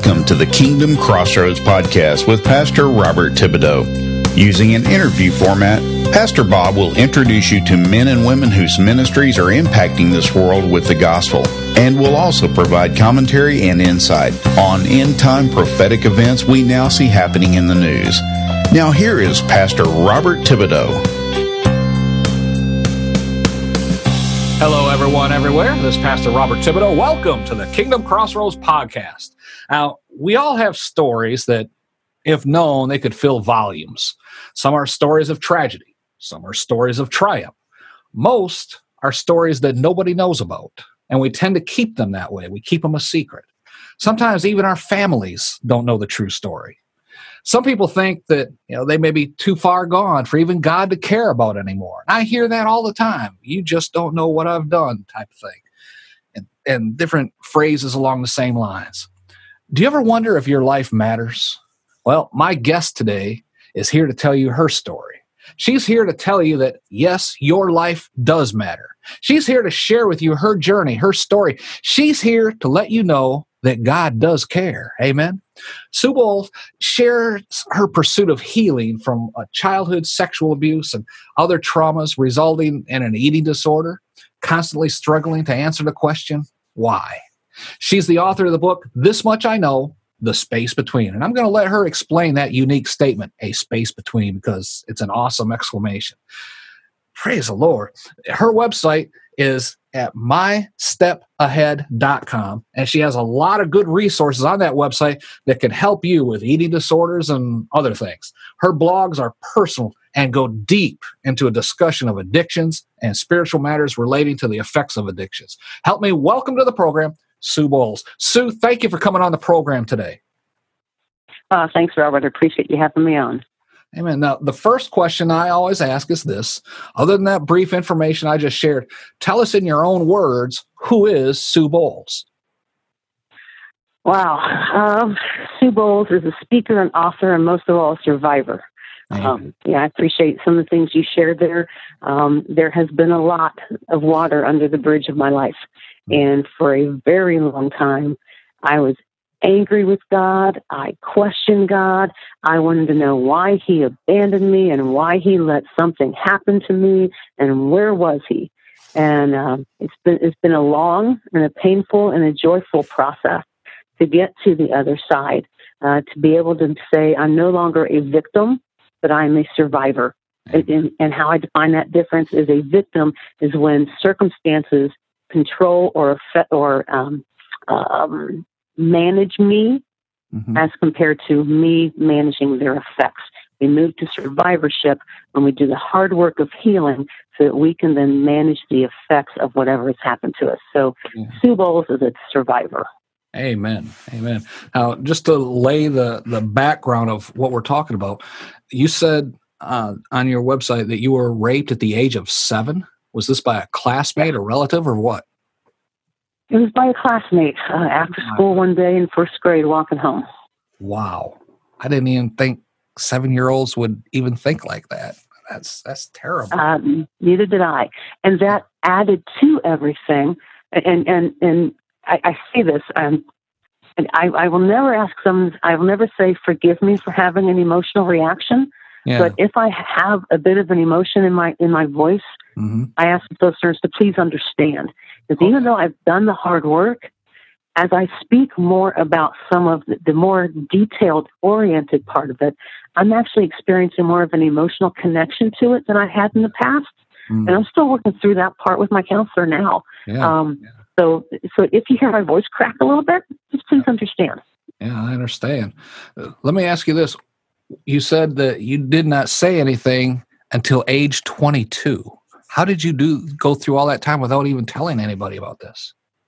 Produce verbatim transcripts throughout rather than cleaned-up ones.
Welcome to the Kingdom Crossroads podcast with Pastor Robert Thibodeau. Using an interview format, Pastor Bob will introduce you to men and women whose ministries are impacting this world with the gospel, and will also provide commentary and insight on end-time prophetic events we now see happening in the news. Now here is Pastor Robert Thibodeau. Hello, everyone, everywhere. This is Pastor Robert Thibodeau. Welcome to the Kingdom Crossroads podcast. Now, we all have stories that, if known, they could fill volumes. Some are stories of tragedy. Some are stories of triumph. Most are stories that nobody knows about, and we tend to keep them that way. We keep them a secret. Sometimes even our families don't know the true story. Some people think that, you know, they may be too far gone for even God to care about anymore. And I hear that all the time. You just don't know what I've done, type of thing. And, and different phrases along the same lines. Do you ever wonder if your life matters? Well, my guest today is here to tell you her story. She's here to tell you that, yes, your life does matter. She's here to share with you her journey, her story. She's here to let you know that God does care. Amen? Sue Bowles shares her pursuit of healing from a childhood sexual abuse and other traumas resulting in an eating disorder, constantly struggling to answer the question, why? She's the author of the book, This Much I Know, The Space Between. And I'm going to let her explain that unique statement, a space between, because it's an awesome exclamation. Praise the Lord. Her website is at my step ahead dot com, and she has a lot of good resources on that website that can help you with eating disorders and other things. Her blogs are personal and go deep into a discussion of addictions and spiritual matters relating to the effects of addictions. Help me welcome to the program, Sue Bowles. Sue, thank you for coming on the program today. Uh, thanks, Robert. I appreciate you having me on. Amen. Now, the first question I always ask is this. Other than that brief information I just shared, tell us in your own words, who is Sue Bowles? Wow. Um, Sue Bowles is a speaker and author, and most of all, a survivor. Um, yeah, I appreciate some of the things you shared there. Um, there has been a lot of water under the bridge of my life. And for a very long time, I was angry with God. I questioned God. I wanted to know why he abandoned me and why he let something happen to me and where was he? And um, it's been it's been a long and a painful and a joyful process to get to the other side, uh, to be able to say I'm no longer a victim, but I'm a survivor. And, and, and how I define that difference is a victim is when circumstances control or affect or um, um, manage me mm-hmm. as compared to me managing their effects. We move to survivorship when we do the hard work of healing so that we can then manage the effects of whatever has happened to us. So yeah. Sue Bowles is a survivor. Amen. Amen. Now, just to lay the, the background of what we're talking about, you said uh, on your website that you were raped at the age of seven. Was this by a classmate, a relative, or what? It was by a classmate uh, after school one day in first grade walking home. Wow. I didn't even think seven-year-olds would even think like that. That's that's terrible. Um, neither did I. And that added to everything. And and, and I, I see this. Um, and I, I will never ask someone, I will never say, forgive me for having an emotional reaction. Yeah. But if I have a bit of an emotion in my in my voice, mm-hmm. I ask those listeners to please understand. Because okay. even though I've done the hard work, as I speak more about some of the, the more detailed, oriented part of it, I'm actually experiencing more of an emotional connection to it than I had in the past. Mm. And I'm still working through that part with my counselor now. Yeah. Um, yeah. So, so if you hear my voice crack a little bit, just please understand. Yeah, I understand. Uh, let me ask you this. You said that you did not say anything until age twenty-two. How did you do go through all that time without even telling anybody about this?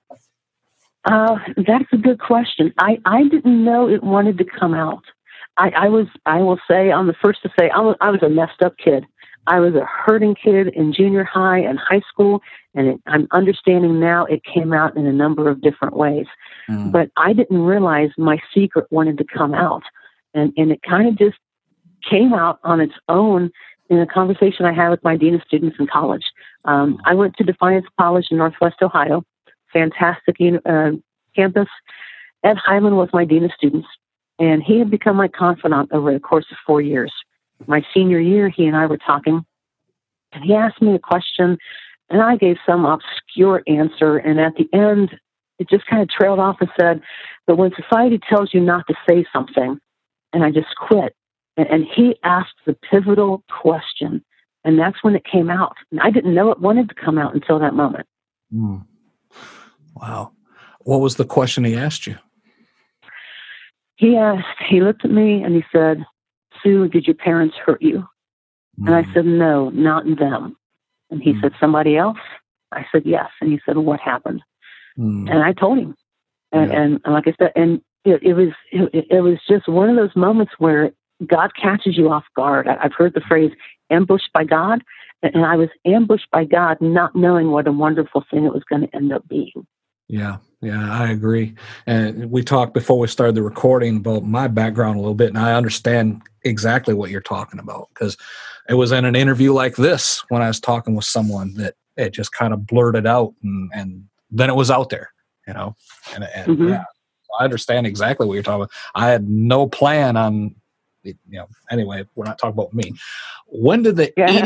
Uh, that's a good question. I, I didn't know it wanted to come out. I, I was, I will say, I'm the first to say, I was, I was a messed up kid. I was a hurting kid in junior high and high school, and it, I'm understanding now it came out in a number of different ways. Mm. But I didn't realize my secret wanted to come out. And, and it kind of just came out on its own in a conversation I had with my dean of students in college. Um, I went to Defiance College in Northwest Ohio, fantastic uh, campus, Ed Hyman was my dean of students, and he had become my confidant over the course of four years. My senior year, he and I were talking, and he asked me a question, and I gave some obscure answer, and at the end, it just kind of trailed off and said, but when society tells you not to say something, and I just quit. And, and he asked the pivotal question, and that's when it came out. And I didn't know it wanted to come out until that moment. Mm. Wow. What was the question he asked you? He asked, he looked at me and he said, Sue, did your parents hurt you? Mm. And I said, no, not them. And he mm. said, somebody else? I said, yes. And he said, what happened? Mm. And I told him. And, yeah. and, and like I said, and it, it was it, it was just one of those moments where God catches you off guard. I, I've heard the phrase ambushed by God, and I was ambushed by God, not knowing what a wonderful thing it was going to end up being. Yeah, yeah, I agree. And we talked before we started the recording about my background a little bit, and I understand exactly what you're talking about, because it was in an interview like this when I was talking with someone that it just kind of blurted out, and, and then it was out there, you know. And, and mm-hmm. yeah, I understand exactly what you're talking about. I had no plan on, you know. Anyway, we're not talking about me. When did the yeah.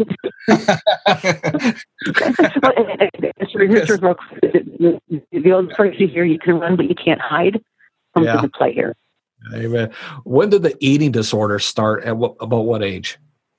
The old phrase you hear, you can run but you can't hide, comes yeah. into play here. Amen. When did the eating disorder start? At what, about what age?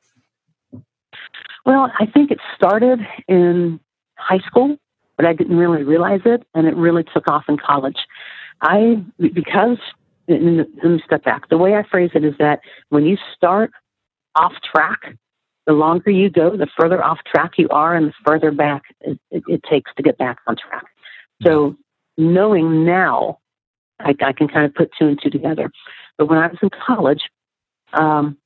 Well, I think it started in high school, but I didn't really realize it, and it really took off in college. I, because, let me step back. The way I phrase it is that when you start off track, the longer you go, the further off track you are, and the further back it, it, it takes to get back on track. So knowing now, I, I can kind of put two and two together. But when I was in college, um,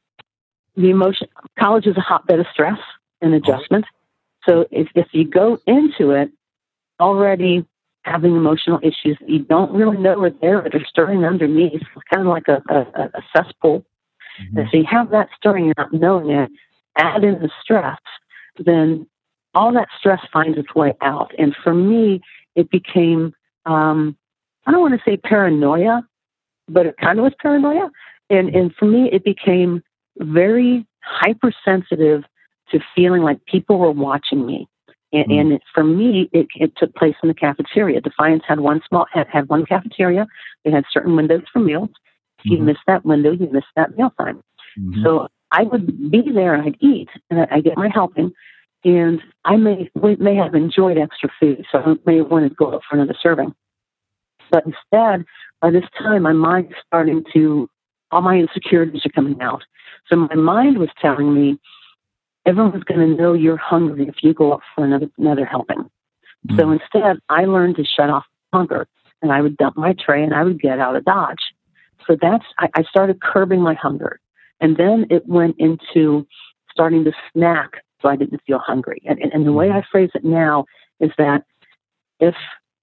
the emotion, college is a hotbed of stress and adjustment. So if, if you go into it already having emotional issues that you don't really know are there, that are stirring underneath, it's kind of like a, a, a cesspool. Mm-hmm. And so you have that stirring, you're not knowing it, add in the stress, then all that stress finds its way out. And for me, it became, um, I don't want to say paranoia, but it kind of was paranoia. And, and for me, it became very hypersensitive to feeling like people were watching me. And, mm. and it, for me, it, it took place in the cafeteria. Defiance had one small had, had one cafeteria. They had certain windows for meals. If you mm-hmm. missed that window, you missed that meal time. Mm-hmm. So I would be there and I'd eat and I I'd get my helping. And I may may have enjoyed extra food, so I may have wanted to go up for another serving. But instead, by this time, my mind is starting to, all my insecurities are coming out. So my mind was telling me, everyone's going to know you're hungry if you go up for another another helping. Mm-hmm. So instead, I learned to shut off hunger, and I would dump my tray and I would get out of Dodge. So that's, I, I started curbing my hunger. And then it went into starting to snack so I didn't feel hungry. And, and, and the way I phrase it now is that if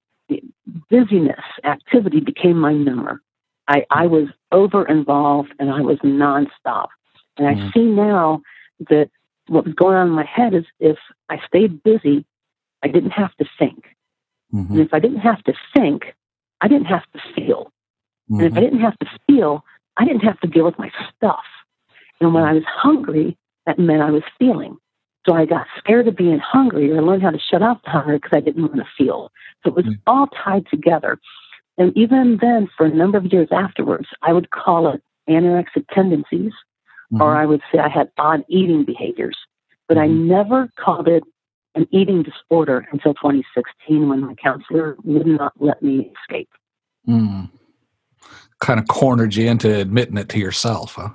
busyness, activity became my number, I, I was over involved and I was nonstop. And I mm. see now that what was going on in my head is if I stayed busy, I didn't have to think. Mm-hmm. And if I didn't have to think, I didn't have to feel. Mm-hmm. And if I didn't have to feel, I didn't have to deal with my stuff. And when I was hungry, that meant I was feeling. So I got scared of being hungry, or I learned how to shut off the hunger because I didn't want to feel. So it was mm-hmm. all tied together. And even then, for a number of years afterwards, I would call it anorexic tendencies, mm-hmm. or I would say I had odd eating behaviors. But mm-hmm. I never called it an eating disorder until twenty sixteen, when my counselor would not let me escape. Mm. Kind of cornered you into admitting it to yourself, huh?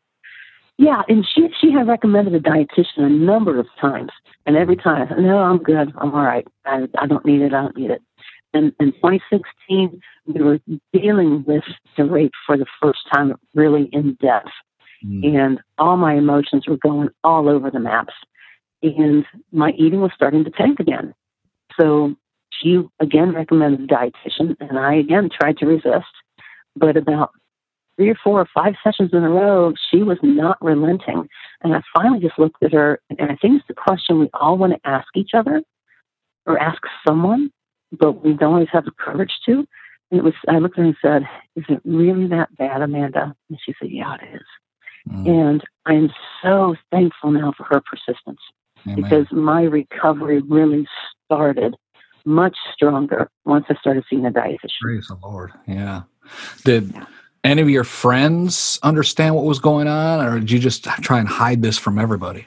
Yeah, and she she had recommended a dietitian a number of times, and every time I said, no, I'm good, I'm all right, I, I don't need it, I don't need it. And in twenty sixteen, we were dealing with the rape for the first time really in depth, mm. and all my emotions were going all over the maps, and my eating was starting to tank again. So she again recommended a dietitian, and I again tried to resist, but about three or four or five sessions in a row, she was not relenting. And I finally just looked at her, and I think it's the question we all want to ask each other or ask someone, but we don't always have the courage to. And it was, I looked at her and said, "Is it really that bad, Amanda?" And she said, "Yeah, it is." Mm. And I am so thankful now for her persistence. Amen. Because my recovery really started much stronger once I started seeing a dietitian. Praise the Lord. Yeah. Did any of your friends understand what was going on, or did you just try and hide this from everybody?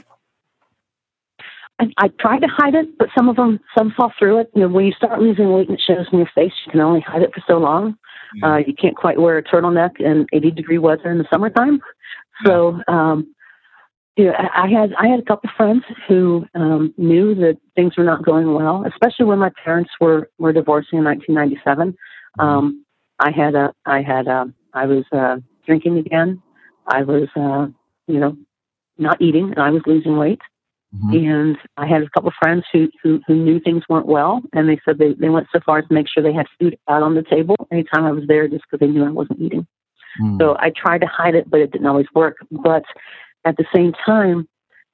I, I tried to hide it, but some of them, some saw through it. You know, when you start losing weight and it shows in your face, you can only hide it for so long. Yeah. Uh, you can't quite wear a turtleneck in eighty degree weather in the summertime. Yeah. So, um, you know, I had I had a couple of friends who um, knew that things were not going well, especially when my parents were, were divorcing in nineteen ninety-seven. Um, I had a I had a, I was uh, drinking again. I was uh, you know not eating, and I was losing weight. Mm-hmm. And I had a couple of friends who, who who knew things weren't well, and they said they, they went so far as to make sure they had food out on the table anytime I was there, just because they knew I wasn't eating. Mm. So I tried to hide it, but it didn't always work. But at the same time,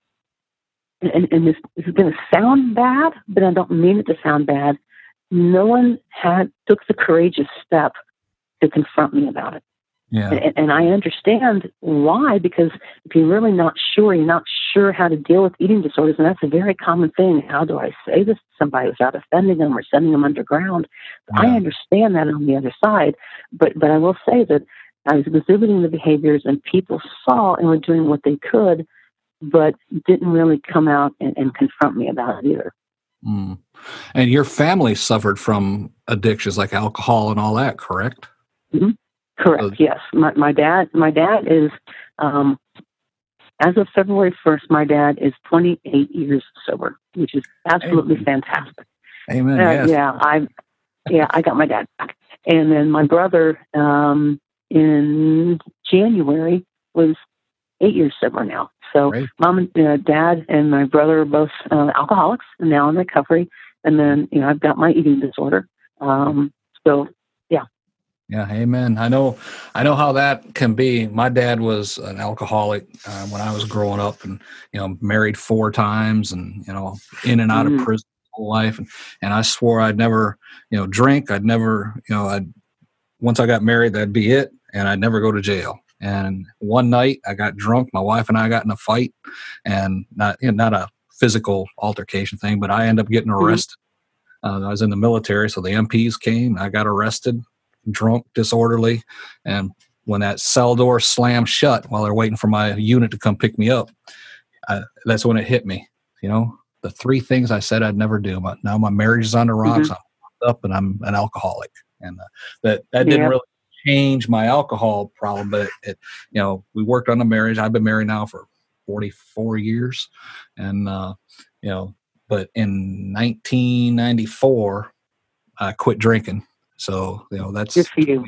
and, and this, this is going to sound bad, but I don't mean it to sound bad, no one had took the courageous step to confront me about it. Yeah. And, and I understand why, because if you're really not sure, you're not sure how to deal with eating disorders, and that's a very common thing. How do I say this to somebody without offending them or sending them underground? Yeah. I understand that on the other side, but but I will say that I was exhibiting the behaviors, and people saw and were doing what they could, but didn't really come out and, and confront me about it either. Mm. And your family suffered from addictions like alcohol and all that, correct? Mm-hmm. Correct. So, yes. My, my dad, my dad is, um, as of February first, my dad is twenty-eight years sober, which is absolutely Amen. Fantastic. Amen. Uh, yes. Yeah. I, yeah, I got my dad back. And then my brother, um, in January was eight years sober now. So Great. Mom and uh, dad and my brother are both uh, alcoholics and now in recovery. And then, you know, I've got my eating disorder. Um, so yeah. Yeah. Amen. I know, I know how that can be. My dad was an alcoholic uh, when I was growing up, and, you know, married four times and, you know, in and out mm. of prison whole life. And, and I swore I'd never, you know, drink. I'd never, you know, I'd, once I got married, that'd be it. And I'd never go to jail. And one night I got drunk. My wife and I got in a fight, and not, you know, not a physical altercation thing, but I ended up getting arrested. Mm-hmm. Uh, I was in the military. So the M Ps came, I got arrested, drunk, disorderly. And when that cell door slammed shut while they're waiting for my unit to come pick me up, I, that's when it hit me. You know, the three things I said I'd never do. My, now my marriage is on the rocks. Mm-hmm. I'm up and I'm an alcoholic. And uh, that, that didn't yeah. really change my alcohol problem, but it, it, you know, we worked on the marriage. I've been married now for forty-four years. And, uh, you know, but in nineteen ninety-four, I quit drinking. So, you know, that's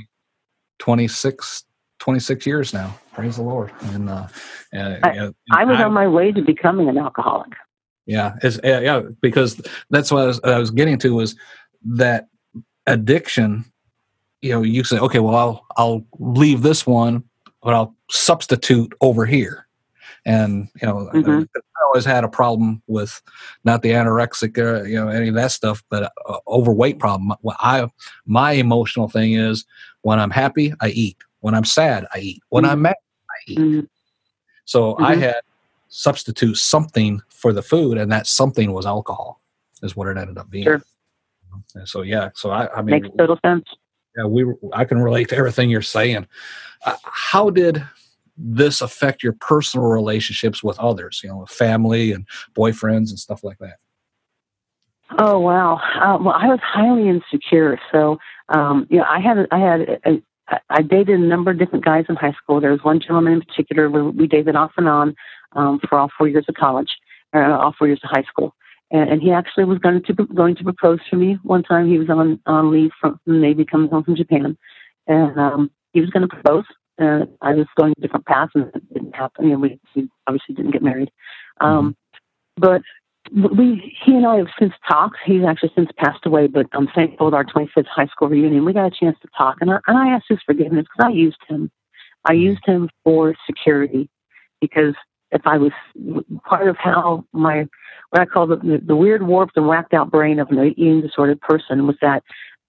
twenty-six, twenty-six years now. Praise the Lord. And, uh, and I, you know, I was I, on my way to becoming an alcoholic. Yeah. It's, yeah, yeah. Because that's what I was, I was getting to, was that addiction. You know, you say, okay, well, I'll, I'll leave this one, but I'll substitute over here. And, you know, mm-hmm. I always had a problem with not the anorexic, uh, you know, any of that stuff, but uh, overweight problem. I, my emotional thing is, when I'm happy, I eat. When I'm sad, I eat. When mm-hmm. I'm mad, I eat. Mm-hmm. So mm-hmm. I had to substitute something for the food, and that something was alcohol, is what it ended up being. Sure. And so, yeah. So I, I mean, makes total sense. Yeah, we. I can relate to everything you're saying. Uh, how did this affect your personal relationships with others? You know, with family and boyfriends and stuff like that. Oh wow! Uh, well, I was highly insecure. So, um, you know, I had I had a, a, I dated a number of different guys in high school. There was one gentleman in particular where we dated off and on um, for all four years of college, or all four years of high school. And he actually was going to going to propose to me one time. He was on, on leave from the Navy, coming home from Japan, and um, he was going to propose. And I was going a different path, and it didn't happen. You know, we, we obviously didn't get married. Um, but we, he and I have since talked. He's actually since passed away, but I'm thankful with our twenty-fifth high school reunion, we got a chance to talk. And I, and I asked his forgiveness because I used him. I used him for security, because if I was part of how my, what I call the, the weird, warped, and whacked out brain of an eating disordered person was that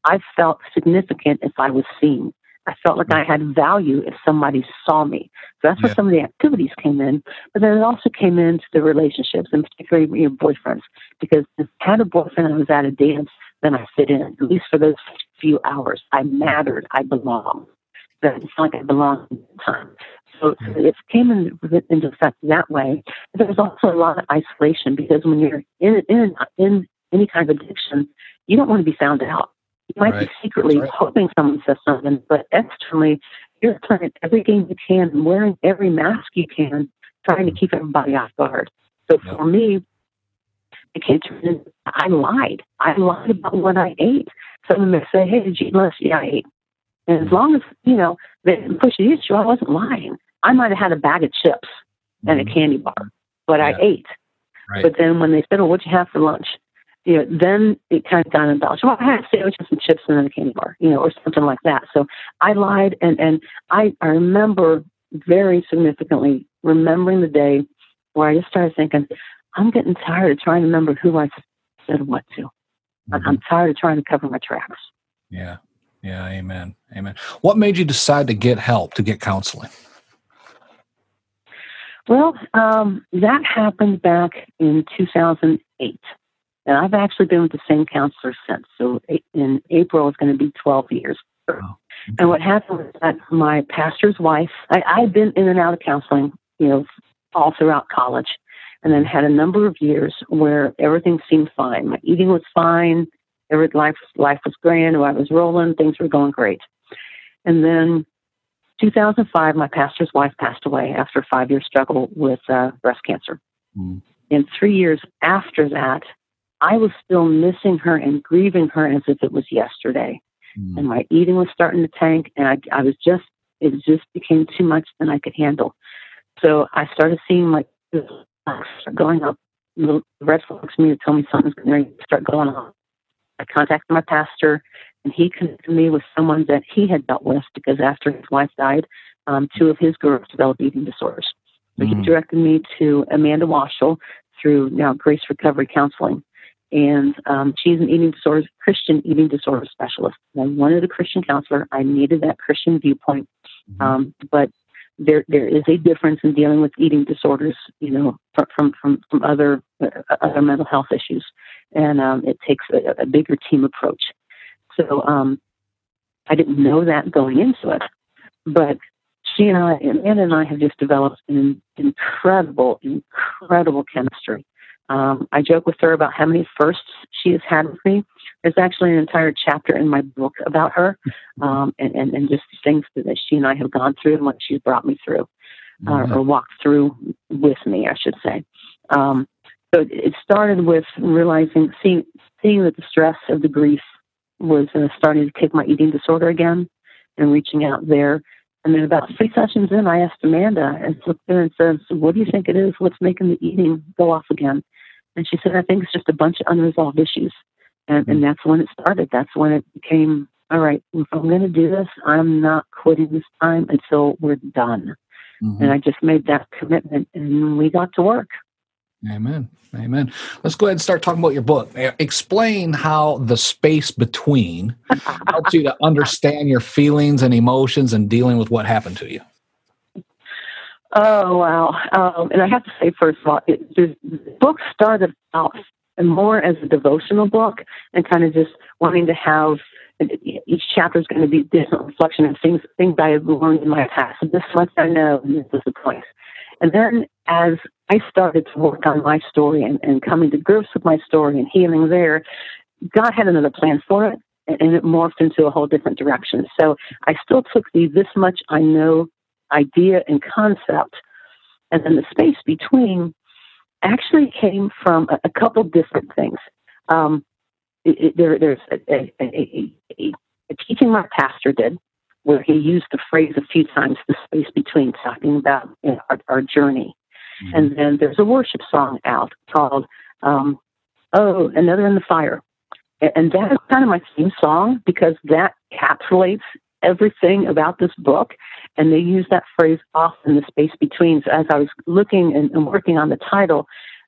I felt significant if I was seen. I felt like I had value if somebody saw me. So that's where Yeah. some of the activities came in. But then it also came into the relationships, and particularly your boyfriends. Because if I had a boyfriend and I was at a dance, then I fit in, at least for those few hours. I mattered. I belonged. So it's like I belonged at the time. So it came in, into effect that way. But there was also a lot of isolation, because when you're in, in, in any kind of addiction, you don't want to be found out. You might Right. be secretly Right. hoping someone says something, but externally, you're playing every game you can and wearing every mask you can, trying to keep everybody off guard. So Yep. for me, it came to, I lied. I lied about what I ate. Someone may say, hey, did you eat lunch? Yeah, I ate. And as long as, you know, they didn't push the issue, I wasn't lying. I might have had a bag of chips and a Mhm. candy bar, but Yeah. I ate. Right. But then when they said, well, what'd you have for lunch? You know, then it kind of got embellished. Well, I had a sandwich and some chips and then a candy bar, you know, or something like that. So I lied, and, and I, I remember very significantly remembering the day where I just started thinking, I'm getting tired of trying to remember who I said what to. I'm- Mhm. I'm tired of trying to cover my tracks. Yeah. Yeah. Amen. Amen. What made you decide to get help, to get counseling? Well, um, that happened back in two thousand eight. And I've actually been with the same counselor since. So in April, it's going to be twelve years. Oh, okay. And what happened was that my pastor's wife, I, I'd been in and out of counseling, you know, all throughout college, and then had a number of years where everything seemed fine. My eating was fine. Every life, life was grand. I was rolling. Things were going great. And then two thousand five, my pastor's wife passed away after a five-year struggle with uh, breast cancer. Mm. And three years after that, I was still missing her and grieving her as if it was yesterday. Mm. And my eating was starting to tank, and I, I was just, it just became too much than I could handle. So I started seeing like this start going up, little red flags to me to tell me something's going to start going on. I contacted my pastor, and he connected me with someone that he had dealt with, because after his wife died, um, two of his girls developed eating disorders. So Mm. he directed me to Amanda Waschel through now Grace Recovery Counseling. And um, she's an eating disorders, Christian eating disorder specialist. And I wanted a Christian counselor. I needed that Christian viewpoint. Mm-hmm. Um, but there there is a difference in dealing with eating disorders, you know, from from from, from other uh, other mental health issues, and um, it takes a, a bigger team approach. So um, I didn't know that going into it, but she and I, Amanda and I, have just developed an incredible, incredible chemistry. Um, I joke with her about how many firsts she has had with me. There's actually an entire chapter in my book about her, um, and, and, and just things that she and I have gone through and what she's brought me through, uh, Mm-hmm. or walked through with me, I should say. Um, so it started with realizing, seeing, seeing that the stress of the grief was uh, starting to take my eating disorder again, and reaching out there. And then about three sessions in, I asked Amanda, and looked there and said, so what do you think it is? What's making the eating go off again? And she said, I think it's just a bunch of unresolved issues. And, and that's when it started. That's when it became, all right, if I'm going to do this, I'm not quitting this time until we're done. Mm-hmm. And I just made that commitment, and we got to work. Amen. Amen. Let's go ahead and start talking about your book. Explain how the space between helps you to understand your feelings and emotions and dealing with what happened to you. Oh, wow. Um, and I have to say, first of all, it, the book started out more as a devotional book, and kind of just wanting to have each chapter is going to be a different reflection of things things I have learned in my past. So this much I know, and this is the point. And then as I started to work on my story and, and coming to grips with my story and healing there, God had another plan for it, and, and it morphed into a whole different direction. So I still took the this much I know idea and concept, and then the space between actually came from a, a couple different things. Um, it, it, there, there's a, a, a, a, a teaching my pastor did, where he used the phrase a few times, the space between, talking about, you know, our, our journey. Mm-hmm. And then there's a worship song out called, um, Oh, Another in the Fire. And, and that is kind of my theme song, because that encapsulates everything about this book. And they use that phrase often, the space between. So as I was looking and, and working on the title,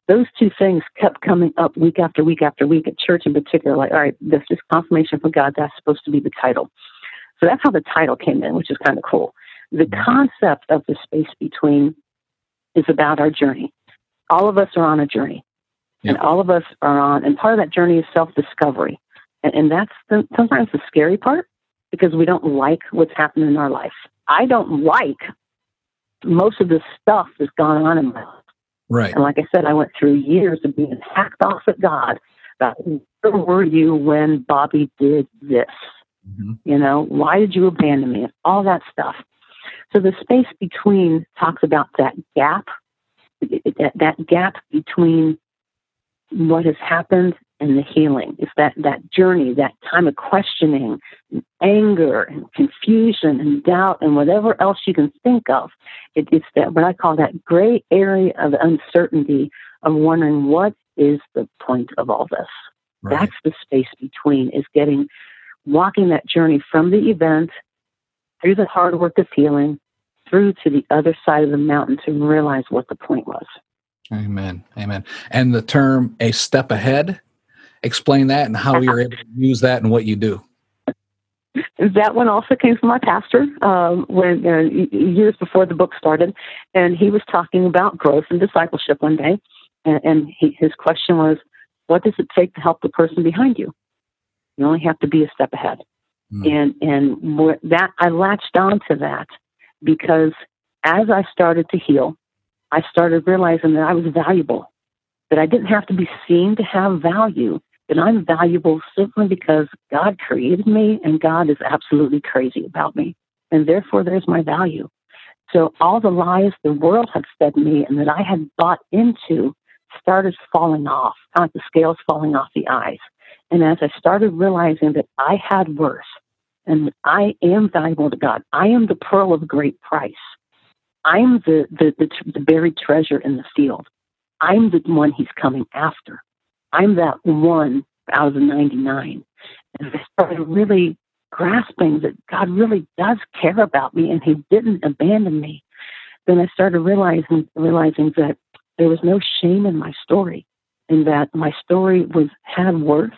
those two things kept coming up week after week after week at church in particular. Like, all right, this is confirmation from God. That's supposed to be the title. So that's how the title came in, which is kind of cool. The concept of the space between is about our journey. All of us are on a journey. Yep. And all of us are on, and part of that journey is self-discovery. And, and that's the, sometimes the scary part, because we don't like what's happening in our life. I don't like most of the stuff that's gone on in my life. Right. And like I said, I went through years of being hacked off at God about, where were you when Bobby did this? Mm-hmm. You know, why did you abandon me? And all that stuff. So the space between talks about that gap, that, that gap between what has happened and the healing. It's that, that journey, that time of questioning, and anger and confusion and doubt and whatever else you can think of. It, it's that what I call that gray area of uncertainty of wondering, what is the point of all this? Right. That's the space between, is getting, walking that journey from the event through the hard work of healing through to the other side of the mountain to realize what the point was. Amen. Amen. And the term "a step ahead," explain that and how you're able to use that and what you do. That one also came from my pastor um, when uh, years before the book started, and he was talking about growth and discipleship one day, and, and he, his question was, "What does it take to help the person behind you? You only have to be a step ahead." Mm. And and that I latched on to that because as I started to heal, I started realizing that I was valuable, that I didn't have to be seen to have value, that I'm valuable simply because God created me and God is absolutely crazy about me. And therefore, there's my value. So all the lies the world had fed me and that I had bought into started falling off, kind of like the scales falling off the eyes. And as I started realizing that I had worth and that I am valuable to God, I am the pearl of great price. I'm the, the, the, the buried treasure in the field. I'm the one he's coming after. I'm that one out of the ninety-nine. And I started really grasping that God really does care about me and he didn't abandon me. Then I started realizing, realizing that there was no shame in my story and that my story was had worth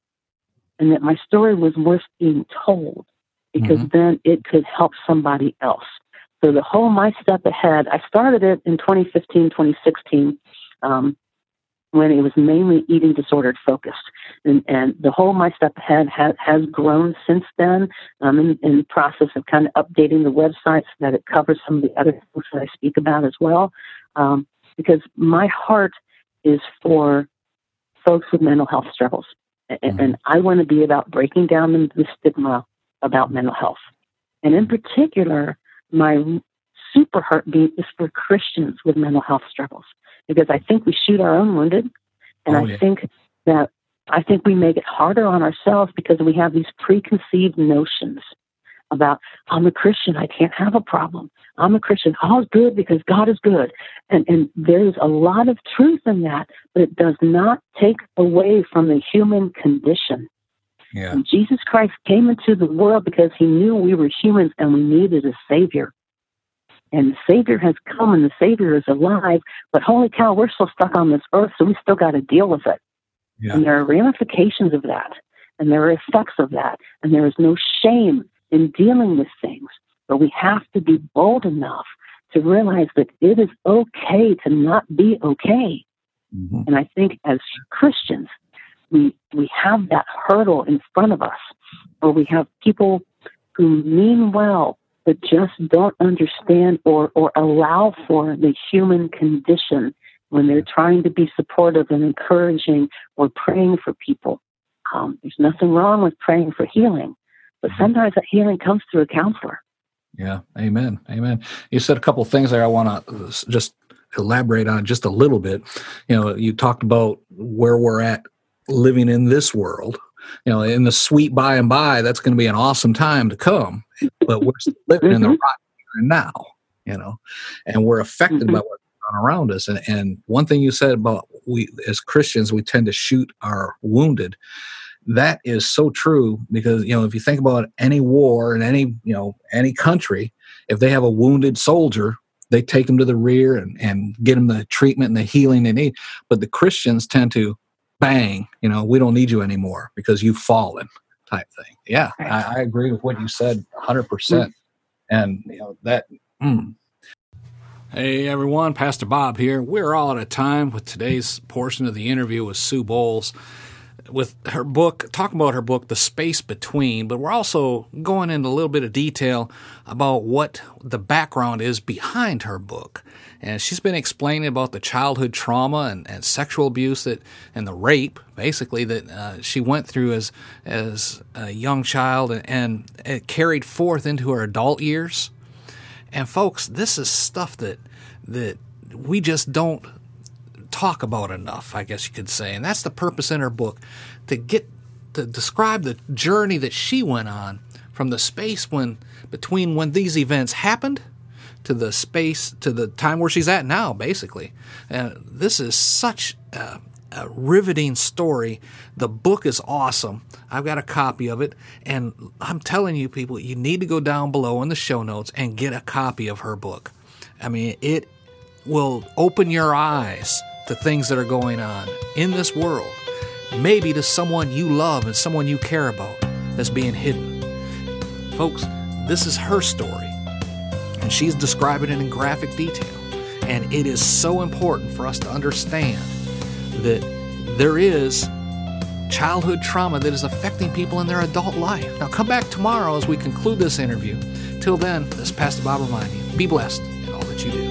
and that my story was worth being told because mm-hmm. then it could help somebody else. So the whole My Step Ahead, I started it in twenty fifteen, twenty sixteen, um, when it was mainly eating disordered focused. And, and the whole My Step Ahead ha- has grown since then. I'm in, in the process of kind of updating the website so that it covers some of the other things that I speak about as well. Um, because my heart is for folks with mental health struggles. Mm-hmm. And I want to be about breaking down the, the stigma about mental health. And in particular, my super heartbeat is for Christians with mental health struggles, because I think we shoot our own wounded. And oh, I yeah. think that I think we make it harder on ourselves because we have these preconceived notions about, I'm a Christian, I can't have a problem. I'm a Christian, all's good because God is good. And, and there's a lot of truth in that, but it does not take away from the human condition. Yeah. And Jesus Christ came into the world because he knew we were humans and we needed a Savior. And the Savior has come and the Savior is alive, but holy cow, we're still stuck on this earth, so we still got to deal with it. Yeah. And there are ramifications of that, and there are effects of that, and there is no shame in dealing with things, but we have to be bold enough to realize that it is okay to not be okay. Mm-hmm. And I think as Christians, we we have that hurdle in front of us, or we have people who mean well, but just don't understand or, or allow for the human condition when they're trying to be supportive and encouraging or praying for people. Um, there's nothing wrong with praying for healing, but sometimes that healing comes through a counselor. Yeah, amen, amen. You said a couple of things there I want to just elaborate on just a little bit. You know, you talked about where we're at living in this world. You know, in the sweet by and by, that's going to be an awesome time to come, but we're still living mm-hmm. in the right here and now, you know, and we're affected mm-hmm. by what's going on around us. And, and one thing you said about we, as Christians, we tend to shoot our wounded. That is so true because, you know, if you think about any war in any, you know, any country, if they have a wounded soldier, they take them to the rear and, and get them the treatment and the healing they need. But the Christians tend to bang, you know, we don't need you anymore because you've fallen type thing. Yeah, I, I agree with what you said one hundred percent. And, you know, that... Mm. Hey, everyone, Pastor Bob here. We're all out of time with today's portion of the interview with Sue Bowles with her book, talking about her book, The Space Between, but we're also going into a little bit of detail about what the background is behind her book. And she's been explaining about the childhood trauma and, and sexual abuse that and the rape, basically, that uh, she went through as as a young child, and, and it carried forth into her adult years. And folks, this is stuff that that we just don't talk about enough, I guess you could say. And that's the purpose in her book, to get to describe the journey that she went on from the space when between when these events happened to the space to the time where she's at now, basically. And this is such a, a riveting story. The book is awesome. I've got a copy of it, and I'm telling you, people, you need to go down below in the show notes and get a copy of her book. I mean, it will open your eyes to things that are going on in this world, maybe to someone you love and someone you care about that's being hidden. Folks, this is her story, and she's describing it in graphic detail. And it is so important for us to understand that there is childhood trauma that is affecting people in their adult life. Now, come back tomorrow as we conclude this interview. Till then, this is Pastor Bob reminding you, be blessed in all that you do.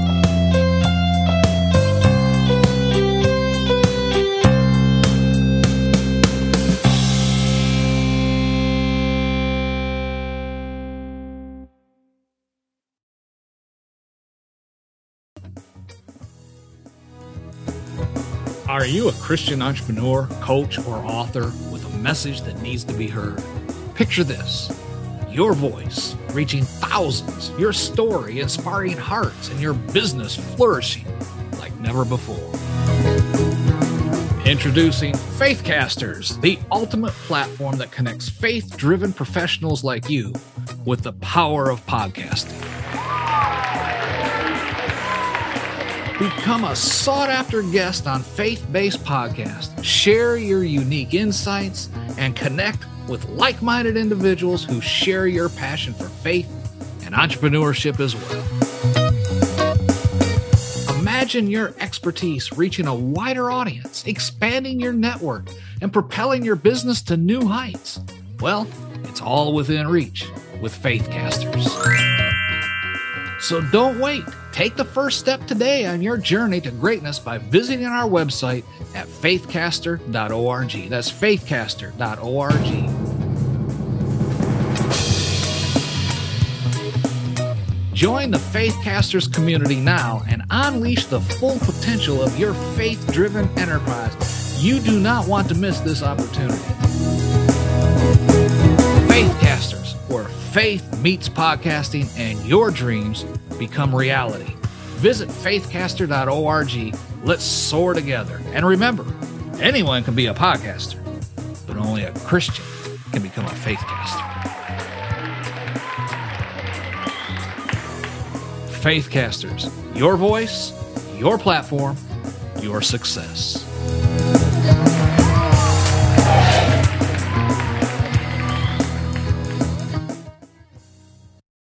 Are you a Christian entrepreneur, coach, or author with a message that needs to be heard? Picture this: your voice reaching thousands, your story inspiring hearts, and your business flourishing like never before. Introducing Faithcasters, the ultimate platform that connects faith-driven professionals like you with the power of podcasting. Become a sought-after guest on faith-based podcasts. Share your unique insights and connect with like-minded individuals who share your passion for faith and entrepreneurship as well. Imagine your expertise reaching a wider audience, expanding your network, and propelling your business to new heights. Well, it's all within reach with Faithcasters. So don't wait. Take the first step today on your journey to greatness by visiting our website at faithcaster dot org. That's faithcaster dot org. Join the Faithcasters community now and unleash the full potential of your faith-driven enterprise. You do not want to miss this opportunity. Faithcasters, where faith meets podcasting and your dreams become reality. Visit faithcaster dot org. Let's soar together. And remember, anyone can be a podcaster, but only a Christian can become a faithcaster. Faithcasters, your voice, your platform, your success.